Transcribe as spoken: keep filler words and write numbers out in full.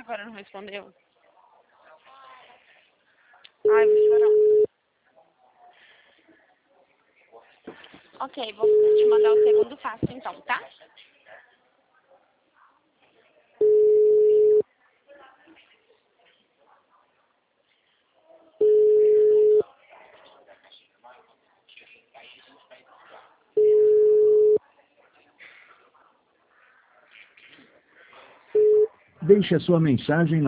agora não respondeu. Ai, vou chorar. Ok, vou te mandar o segundo passo então, tá? Deixe a sua mensagem